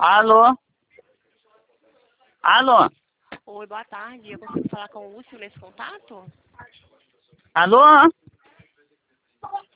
Alô? Alô? Oi, boa tarde. Eu consigo falar com o Lúcio nesse contato? Alô?